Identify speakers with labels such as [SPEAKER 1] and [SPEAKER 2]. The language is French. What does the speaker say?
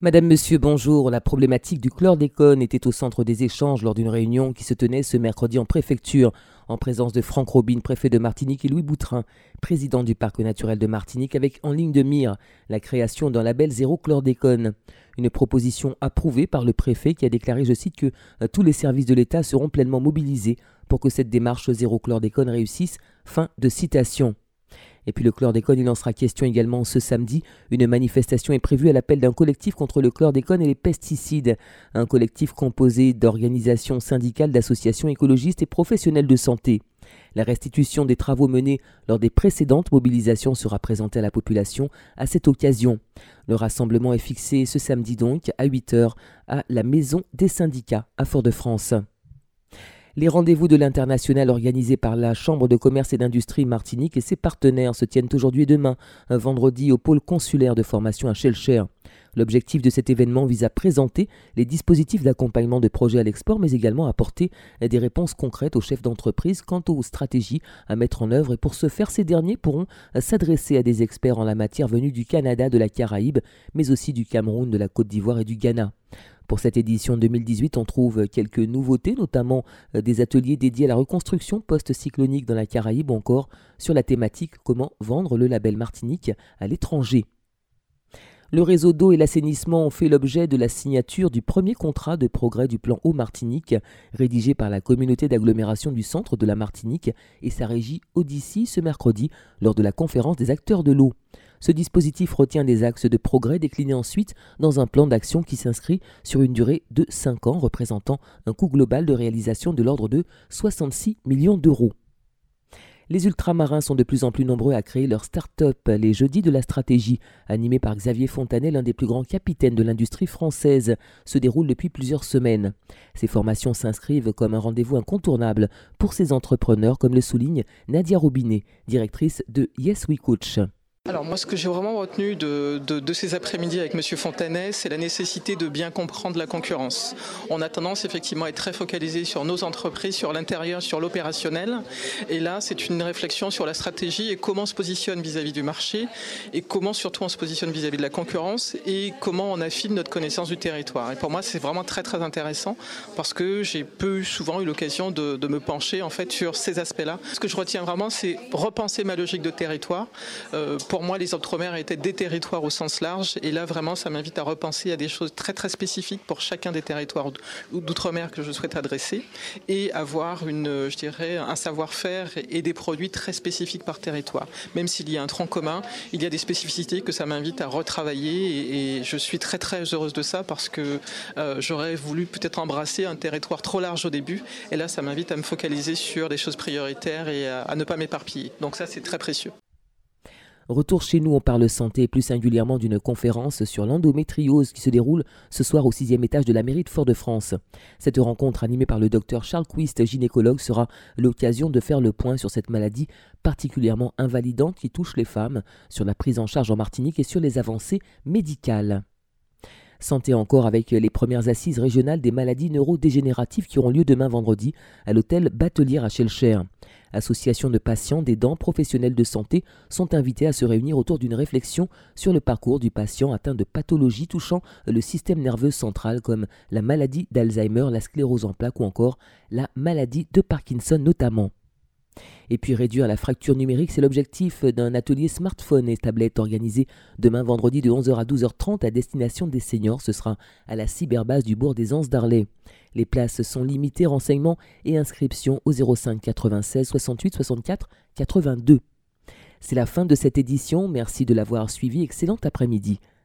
[SPEAKER 1] Madame, Monsieur, bonjour. La problématique du chlordécone était au centre des échanges lors d'une réunion qui se tenait ce mercredi en préfecture, en présence de Franck Robine, préfet de Martinique, et Louis Boutrin, président du parc naturel de Martinique, avec en ligne de mire la création d'un label zéro chlordécone. Une proposition approuvée par le préfet qui a déclaré, je cite, que tous les services de l'État seront pleinement mobilisés pour que cette démarche zéro chlordécone réussisse. Fin de citation. Et puis le chlordécone, il en sera question également ce samedi. Une manifestation est prévue à l'appel d'un collectif contre le chlordécone et les pesticides. Un collectif composé d'organisations syndicales, d'associations écologistes et professionnels de santé. La restitution des travaux menés lors des précédentes mobilisations sera présentée à la population à cette occasion. Le rassemblement est fixé ce samedi donc à 8h à la Maison des syndicats à Fort-de-France. Les rendez-vous de l'international organisés par la Chambre de commerce et d'industrie Martinique et ses partenaires se tiennent aujourd'hui et demain, un vendredi, au pôle consulaire de formation à Schellcher. L'objectif de cet événement vise à présenter les dispositifs d'accompagnement de projets à l'export, mais également à apporter des réponses concrètes aux chefs d'entreprise quant aux stratégies à mettre en œuvre. Et pour ce faire, ces derniers pourront s'adresser à des experts en la matière venus du Canada, de la Caraïbe, mais aussi du Cameroun, de la Côte d'Ivoire et du Ghana. Pour cette édition 2018, on trouve quelques nouveautés, notamment des ateliers dédiés à la reconstruction post-cyclonique dans la Caraïbe ou encore sur la thématique comment vendre le label Martinique à l'étranger. Le réseau d'eau et l'assainissement ont fait l'objet de la signature du premier contrat de progrès du plan Eau Martinique, rédigé par la communauté d'agglomération du centre de la Martinique et sa régie Odyssey ce mercredi lors de la conférence des acteurs de l'eau. Ce dispositif retient des axes de progrès déclinés ensuite dans un plan d'action qui s'inscrit sur une durée de 5 ans, représentant un coût global de réalisation de l'ordre de 66 millions d'euros. Les ultramarins sont de plus en plus nombreux à créer leur start-up. Les Jeudis de la stratégie, animés par Xavier Fontanet, l'un des plus grands capitaines de l'industrie française, se déroulent depuis plusieurs semaines. Ces formations s'inscrivent comme un rendez-vous incontournable pour ces entrepreneurs, comme le souligne Nadia Robinet, directrice de Yes We Coach.
[SPEAKER 2] Alors moi, ce que j'ai vraiment retenu de ces après-midi avec Monsieur Fontanet, c'est la nécessité de bien comprendre la concurrence. On a tendance effectivement à être très focalisé sur nos entreprises, sur l'intérieur, sur l'opérationnel. Et là, c'est une réflexion sur la stratégie et comment on se positionne vis-à-vis du marché et comment surtout on se positionne vis-à-vis de la concurrence et comment on affine notre connaissance du territoire. Et pour moi, c'est vraiment très très intéressant parce que j'ai souvent eu l'occasion de me pencher en fait sur ces aspects-là. Ce que je retiens vraiment, c'est repenser ma logique de territoire. Pour moi, les Outre-mer étaient des territoires au sens large et là, vraiment, ça m'invite à repenser à des choses très, très spécifiques pour chacun des territoires d'Outre-mer que je souhaite adresser et avoir un savoir-faire et des produits très spécifiques par territoire. Même s'il y a un tronc commun, il y a des spécificités que ça m'invite à retravailler et je suis très, très heureuse de ça parce que j'aurais voulu peut-être embrasser un territoire trop large au début et là, ça m'invite à me focaliser sur des choses prioritaires et à ne pas m'éparpiller. Donc ça, c'est très précieux.
[SPEAKER 1] Retour chez nous, on parle santé et plus singulièrement d'une conférence sur l'endométriose qui se déroule ce soir au 6e étage de la mairie de Fort-de-France. Cette rencontre animée par le docteur Charles Quist, gynécologue, sera l'occasion de faire le point sur cette maladie particulièrement invalidante qui touche les femmes, sur la prise en charge en Martinique et sur les avancées médicales. Santé encore avec les premières assises régionales des maladies neurodégénératives qui auront lieu demain vendredi à l'hôtel Batelière à Schellcher. Associations de patients, d'aidants, professionnels de santé sont invités à se réunir autour d'une réflexion sur le parcours du patient atteint de pathologies touchant le système nerveux central comme la maladie d'Alzheimer, la sclérose en plaques ou encore la maladie de Parkinson notamment. Et puis réduire la fracture numérique, c'est l'objectif d'un atelier smartphone et tablette organisé demain vendredi de 11h à 12h30 à destination des seniors. Ce sera à la cyberbase du bourg des Anses d'Arlay. Les places sont limitées, renseignements et inscriptions au 05 96 68 64 82. C'est la fin de cette édition, merci de l'avoir suivi, excellent après-midi